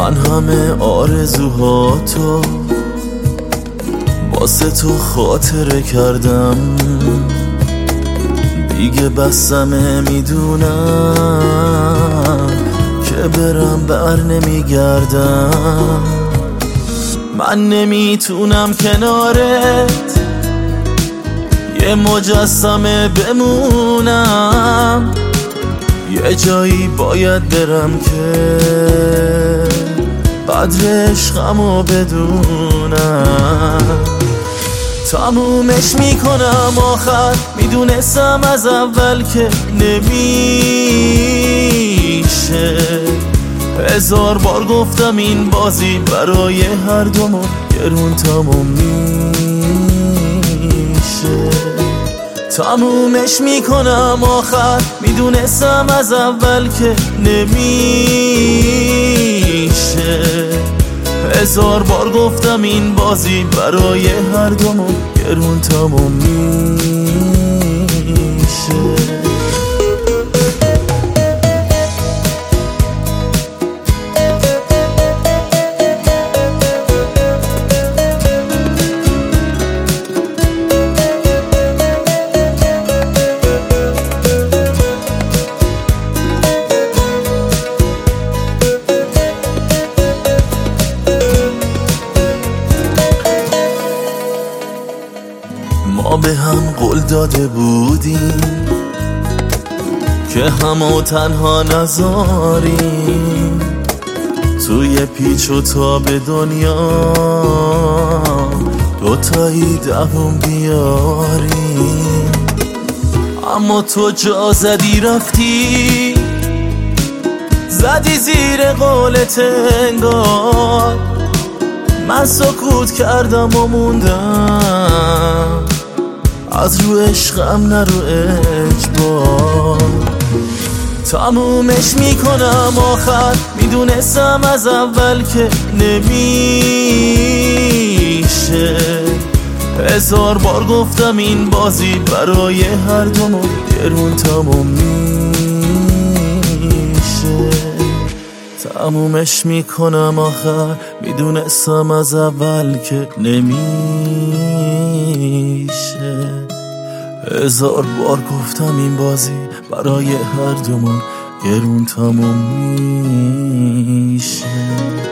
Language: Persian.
من همه آرزوهاتو واسه تو خاطره کردم، دیگه بسمه میدونم که برم بر نمیگردم. من نمیتونم کنارت یه مجسمه بمونم، یه جایی باید برم که قدر عشقمو بدونم. تمومش میکنم آخر، میدونستم از اول که نمیشه. 1000 بار گفتم این بازی برای هر دومون گرون تموم میشه. تمومش میکنم آخر، میدونستم از اول که نمیشه. 1000 بار گفتم این بازی برای هر دومون گرون تموم میشه. ما به هم قول داده بودیم که همو تنها نذاریم، توی پیچ و تاب دنیا دوتایی دووم بیاریم. اما تو جا زدی رفتی، زدی زیر قولت انگار. من سکوت کردم و موندم، از رو عشقم نه رو اجبار. تمومش میکنم آخر، میدونستم از اول که نمیشه. 1000 بار گفتم این بازی برای هر دومون گرون تموم میشه. تمومش میکنم آخر، میدونستم از اول که نمیشه. 1000 بار گفتم این بازی برای هر دومون گرون تموم میشه.